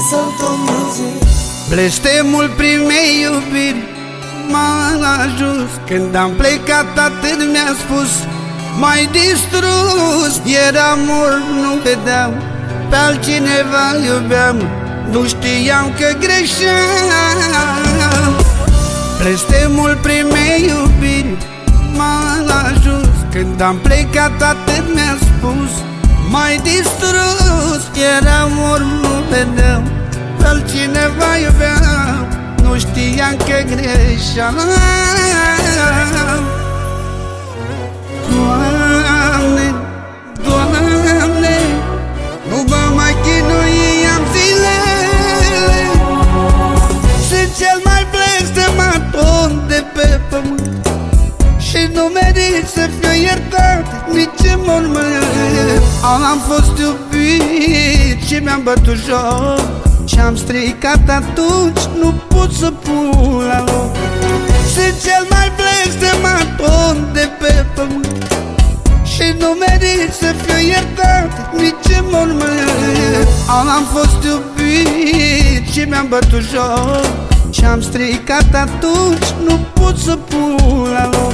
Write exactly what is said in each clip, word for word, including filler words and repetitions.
Blestemul primei iubiri m-a ajuns. Când am plecat atât mi-a spus: m-ai distrus. Eram orb, nu vedeam, pe altcineva iubeam, nu știam că greșeam. Blestemul primei iubiri m-a ajuns. Când am plecat atât mi-a spus: m-ai distrus. Eram orb, nu vedeam, pe altcineva iubeam, nu știam că greșeam. Doamne, Doamne, nu mă mai chinui, am zilele. Sunt cel mai blestemat om de pe pământ și nu merit să fiu iertat nici în mormânt. Am fost iubit și mi-am bătut joc, ce-am stricat atunci nu pot să pun la loc. Sunt cel mai blestemat om de pe pământ și nu merit să fiu iertat nici în mormânt. Am fost iubit și mi-am bătut joc, ce-am stricat atunci nu pot să pun la loc.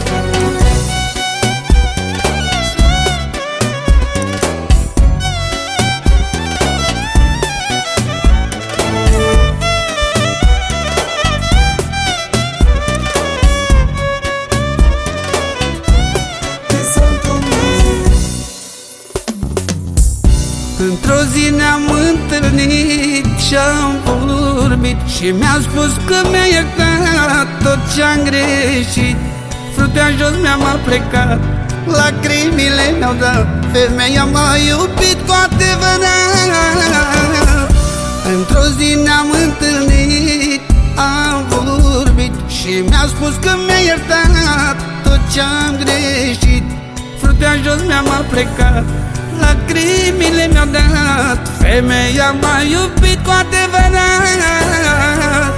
Într-o zi ne-am întâlnit și-am vorbit și mi-a spus că mi-a iertat tot ce-am greșit. Fruntea jos mi-am plecat, lacrimile mi-au dat, femeia m-a iubit cu adevărat. Într-o zi ne-am întâlnit, am vorbit și mi-a spus că mi-a iertat tot ce-am greșit. Fruntea jos mi-am plecat, lacrimile mi-au dat, femeia m-a iubit cu adevărat.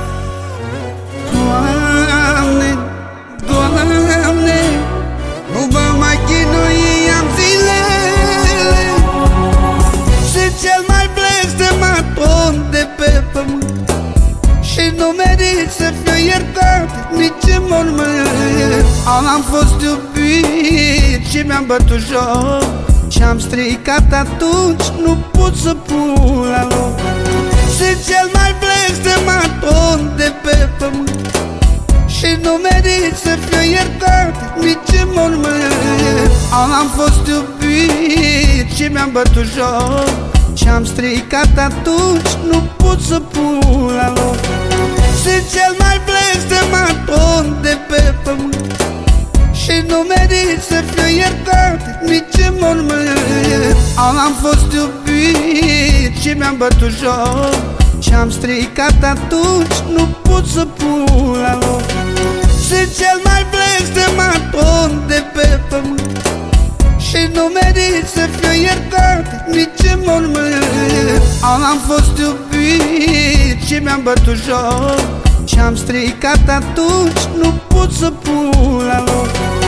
Doamne, Doamne, nu mă mai chinui, am zilele. Sunt cel mai blestemat om de pe pământ și nu merit să fiu iertat nici în mormânt. Am fost iubit și mi-am bătut joc, ce-am stricat atunci nu pot să pun la loc. Sunt cel mai blestemat om de pe pământ și nu merit să fiu iertat nici în mormânt. Am fost iubit și mi-am bătut joc, ce-am stricat atunci nu pot să pun la loc. Sunt cel mai blestemat om de pe pământ și nu merit să fiu iertat nici în mormânt. Am fost iubit și mi-am bătut joc, ce-am stricat atunci nu pot să pun la loc. Sunt cel mai blestemat om de pe pământ și nu merit să fiu iertat nici în mormânt. Am fost iubit și mi-am bătut joc, ce-am stricat atunci nu pot să pun la loc.